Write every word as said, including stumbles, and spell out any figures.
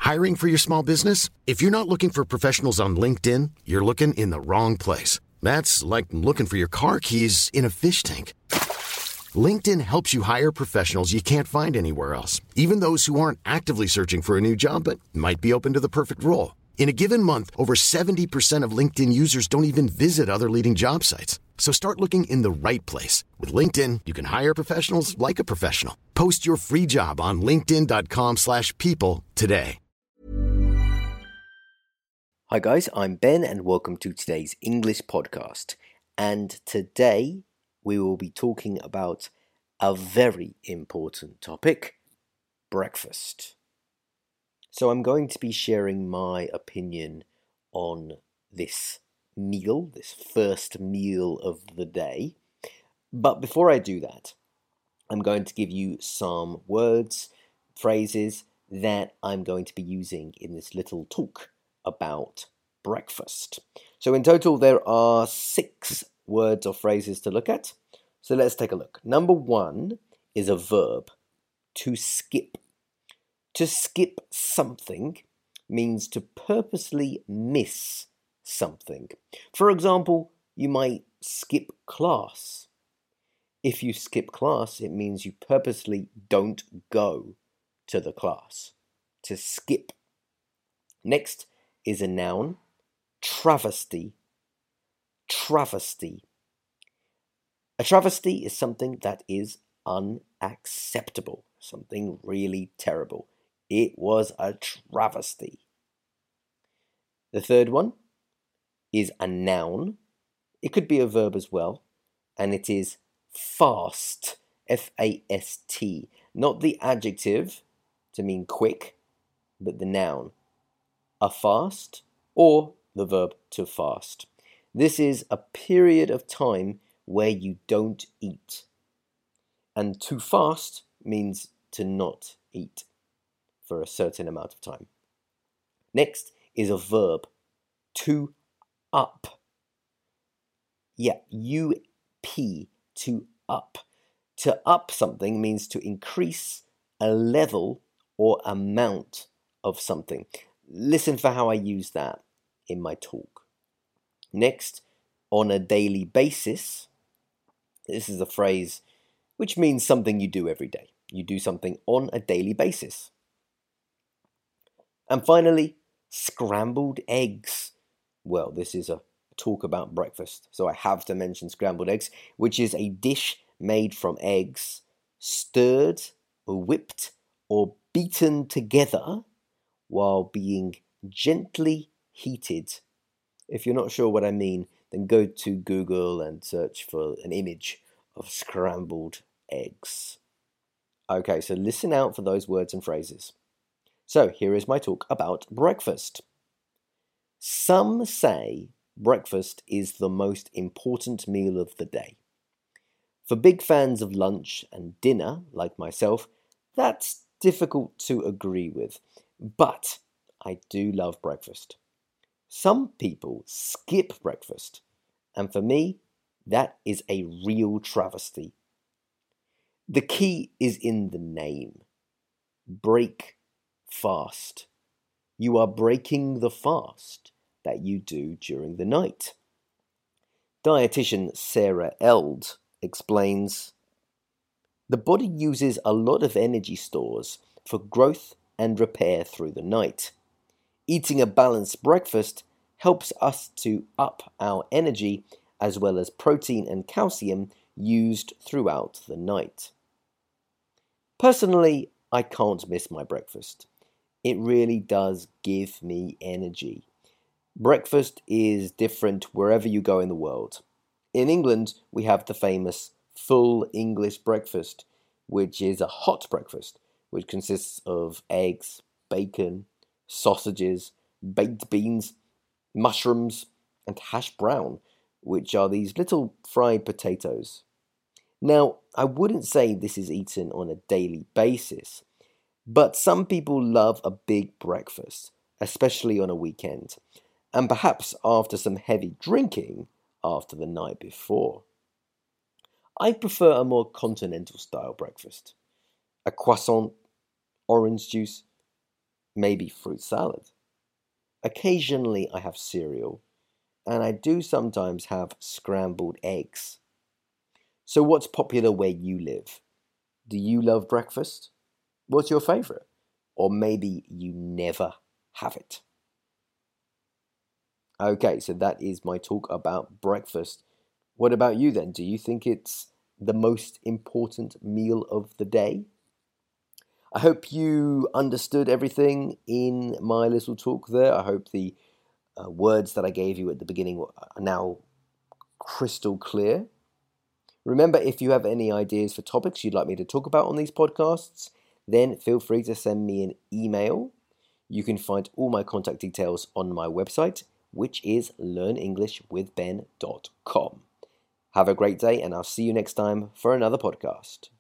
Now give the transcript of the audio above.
Hiring for your small business? If you're not looking for professionals on LinkedIn, you're looking in the wrong place. That's like looking for your car keys in a fish tank. LinkedIn helps you hire professionals you can't find anywhere else, even those who aren't actively searching for a new job but might be open to the perfect role. In a given month, over seventy percent of LinkedIn users don't even visit other leading job sites. So start looking in the right place. With LinkedIn, you can hire professionals like a professional. Post your free job on linkedin.com slash people today. Hi guys, I'm Ben and welcome to today's English podcast. And today we will be talking about a very important topic, breakfast. So I'm going to be sharing my opinion on this meal, this first meal of the day. But before I do that, I'm going to give you some words, phrases that I'm going to be using in this little talk about breakfast. So in total, there are six words or phrases to look at. So let's take a look. Number one is a verb, to skip. To skip something means to purposely miss something. For example, you might skip class. If you skip class, it means you purposely don't go to the class. To skip. Next is a noun, travesty. Travesty. A travesty is something that is unacceptable, something really terrible. It was a travesty. The third one is a noun. It could be a verb as well, and it is fast, F A S T. Not the adjective to mean quick, but the noun. A fast or the verb to fast. This is a period of time where you don't eat. And to fast means to not eat for a certain amount of time. Next is a verb, to up. Yeah, U P, to up. To up something means to increase a level or amount of something. Listen for how I use that in my talk. Next, on a daily basis. This is a phrase which means something you do every day. You do something on a daily basis. And finally, scrambled eggs. Well, this is a talk about breakfast, so I have to mention scrambled eggs, which is a dish made from eggs, stirred or whipped or beaten together while being gently heated. If you're not sure what I mean, then go to Google and search for an image of scrambled eggs. Okay, so listen out for those words and phrases. So here is my talk about breakfast. Some say breakfast is the most important meal of the day. For big fans of lunch and dinner, like myself, that's difficult to agree with. But I do love breakfast. Some people skip breakfast, and for me, that is a real travesty. The key is in the name. Break fast. You are breaking the fast that you do during the night. Dietitian Sarah Eld explains, the body uses a lot of energy stores for growth and repair through the night. Eating a balanced breakfast helps us to up our energy as well as protein and calcium used throughout the night. Personally, I can't miss my breakfast. It really does give me energy. Breakfast is different wherever you go in the world. In England, we have the famous full English breakfast, which is a hot breakfast, which consists of eggs, bacon, sausages, baked beans, mushrooms, and hash brown, which are these little fried potatoes. Now, I wouldn't say this is eaten on a daily basis, but some people love a big breakfast, especially on a weekend, and perhaps after some heavy drinking after the night before. I prefer a more continental style breakfast. A croissant, orange juice, maybe fruit salad. Occasionally I have cereal, and I do sometimes have scrambled eggs. So what's popular where you live? Do you love breakfast? What's your favorite? Or maybe you never have it. Okay, so that is my talk about breakfast. What about you then? Do you think it's the most important meal of the day? I hope you understood everything in my little talk there. I hope the uh, words that I gave you at the beginning are now crystal clear. Remember, if you have any ideas for topics you'd like me to talk about on these podcasts, then feel free to send me an email. You can find all my contact details on my website, which is learn english with ben dot com. Have a great day, and I'll see you next time for another podcast.